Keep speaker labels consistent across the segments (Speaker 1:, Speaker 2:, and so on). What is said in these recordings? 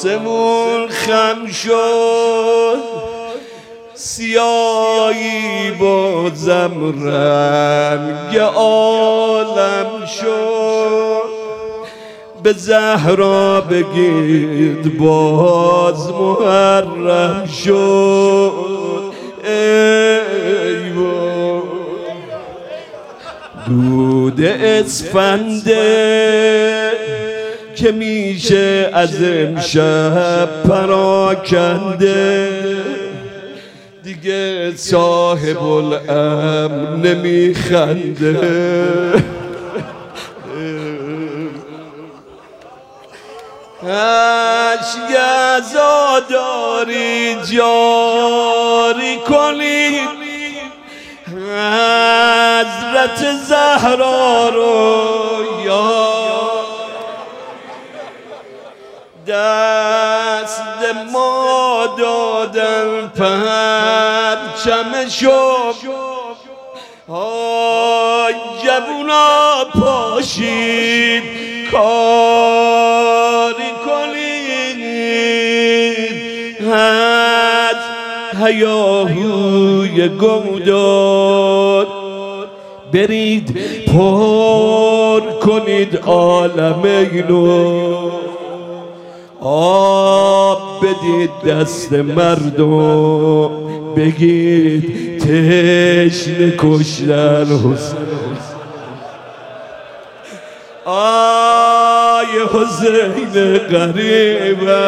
Speaker 1: آسمون خم شد، سیاهی بازم رنگ عالم شد. به زهرا بگید باز محرم شد. ای وای دود اسفنده که میشه از امشب پراکنده، دیگه صاحب الامر نمیخنده. اشک عزاداری جاری کنید، حضرت زهرا رو یاد. دست ما دادن پرچمشو، آی جوونا پاشید کاری کنید. هیاهوی گمدار برید پر کنید عالم اینو، آب بدید دست مردم بگید تشنه کشتن حسین. آی حسین غریبه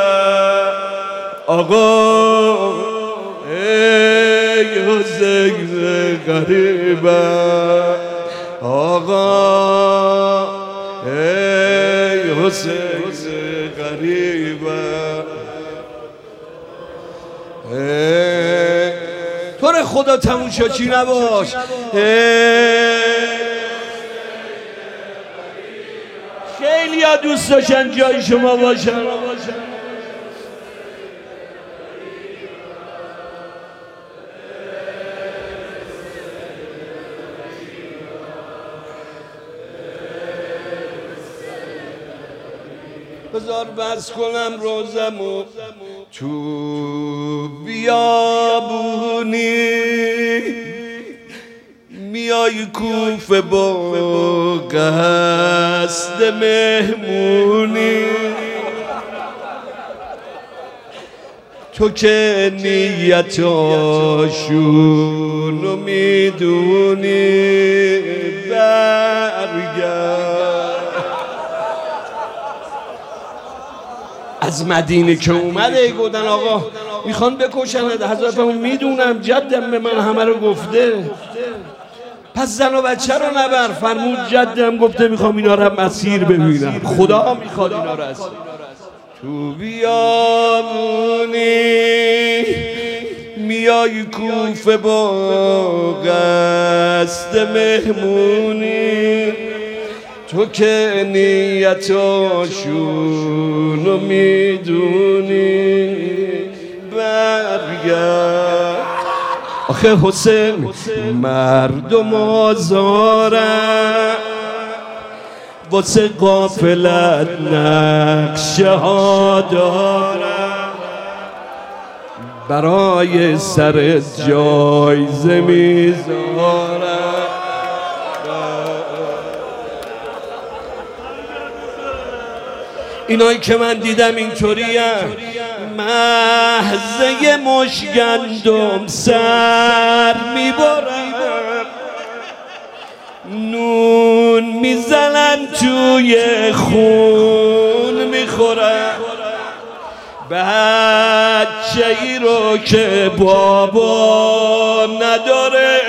Speaker 1: آقا، ای حسین غریبه آقا، ای حسین غریبه. تو رو خدا تماشاچی نباش. خیلی ها دوست داشتن جای شما باشن. بذار بس کنم روزمو تو بیابونی، میای کوفه با قصد مهمونی. تو که نیتاشونو میدونی، برگرد از مدینه که اومده گفتن آقا میخوان بکشند. حضرتمون میدونم جدم به من همه رو گفته، پس زن و بچه رو نبر. فرمود جدم گفته میخوام اینا رو مسیر ببینم، خدا میخواد اینا رو اسیر. تو بیابونی میای کوفه با قصد مهمونی، تو که نیتاشونو میدونی، برگرد. آخه حسین مردم آزارن، واسه غافلت نقشه ها دارن، برای سر جایزه میذارن. اینایی که من دیدم اینطوری هم، محضه مشگندم سر میبرن، نون میزنن توی خون میخورن، بچه ای رو که بابا نداره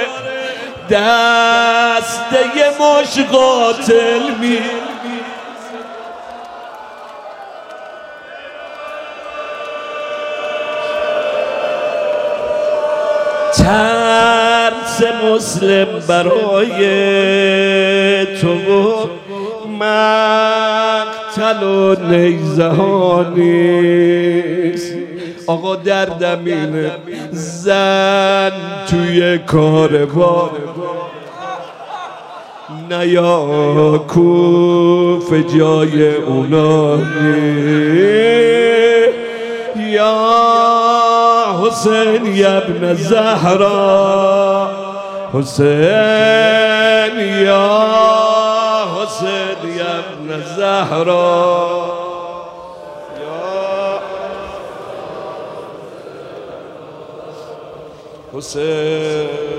Speaker 1: دسته مش قاتل ترس مسلم برای تو مقتل و نیزه ها نیست. آقا دردم اینه زن توی کاروان نیا کوفه جای اونا نیست. حسین یا ابن زهرا حسین یا حسین یا ابن زهرا حسین